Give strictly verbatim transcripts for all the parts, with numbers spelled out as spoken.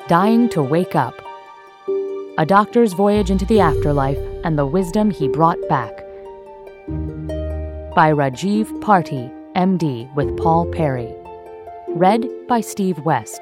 Dying to Wake Up. A Doctor's Voyage into the Afterlife and the Wisdom He Brought Back. By Rajiv Parthi, M D, with Paul Perry. Read by Steve West.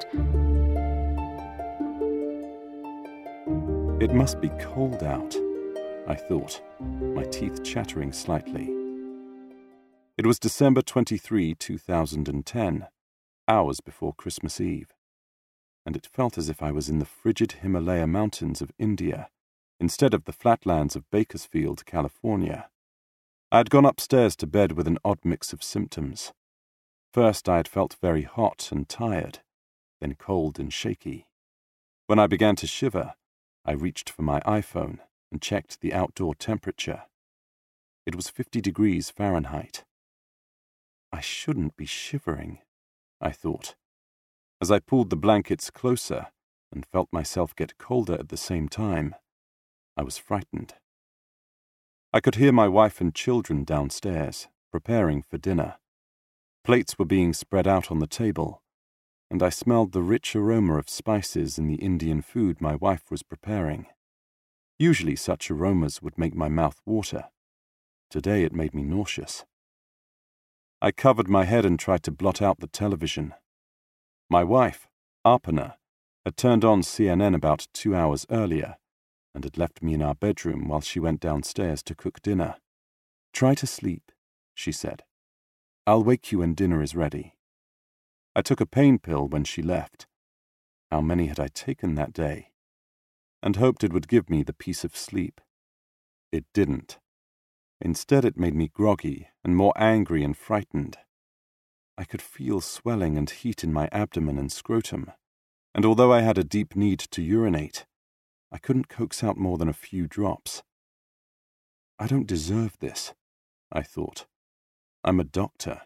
It must be cold out, I thought, my teeth chattering slightly. It was December twenty-third, two thousand ten, hours before Christmas Eve, and it felt as if I was in the frigid Himalaya mountains of India instead of the flatlands of Bakersfield, California. I had gone upstairs to bed with an odd mix of symptoms. First I had felt very hot and tired, then cold and shaky. When I began to shiver, I reached for my iPhone and checked the outdoor temperature. It was fifty degrees Fahrenheit. I shouldn't be shivering, I thought, as I pulled the blankets closer and felt myself get colder at the same time. I was frightened. I could hear my wife and children downstairs, preparing for dinner. Plates were being spread out on the table, and I smelled the rich aroma of spices in the Indian food my wife was preparing. Usually such aromas would make my mouth water. Today it made me nauseous. I covered my head and tried to blot out the television. My wife, Arpana, had turned on C N N about two hours earlier and had left me in our bedroom while she went downstairs to cook dinner. "Try to sleep," she said. "I'll wake you when dinner is ready." I took a pain pill when she left. How many had I taken that day? And hoped it would give me the peace of sleep. It didn't. Instead, it made me groggy and more angry and frightened. I could feel swelling and heat in my abdomen and scrotum, and although I had a deep need to urinate, I couldn't coax out more than a few drops. I don't deserve this, I thought. I'm a doctor.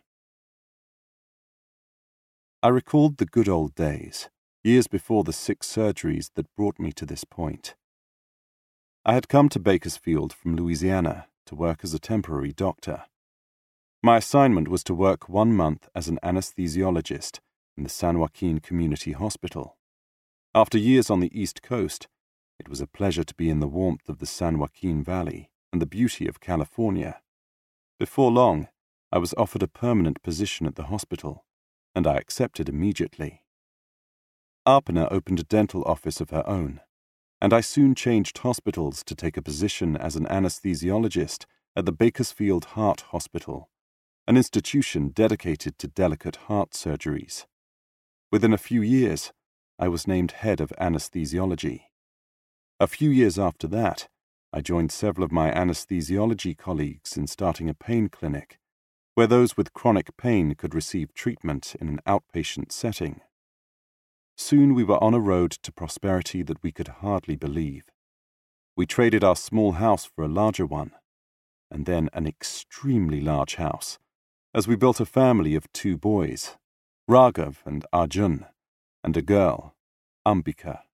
I recalled the good old days, years before the six surgeries that brought me to this point. I had come to Bakersfield from Louisiana to work as a temporary doctor. My assignment was to work one month as an anesthesiologist in the San Joaquin Community Hospital. After years on the East Coast, it was a pleasure to be in the warmth of the San Joaquin Valley and the beauty of California. Before long, I was offered a permanent position at the hospital, and I accepted immediately. Arpana opened a dental office of her own, and I soon changed hospitals to take a position as an anesthesiologist at the Bakersfield Heart Hospital, an institution dedicated to delicate heart surgeries. Within a few years, I was named head of anesthesiology. A few years after that, I joined several of my anesthesiology colleagues in starting a pain clinic, where those with chronic pain could receive treatment in an outpatient setting. Soon we were on a road to prosperity that we could hardly believe. We traded our small house for a larger one, and then an extremely large house, as we built a family of two boys, Raghav and Arjun, and a girl, Ambika.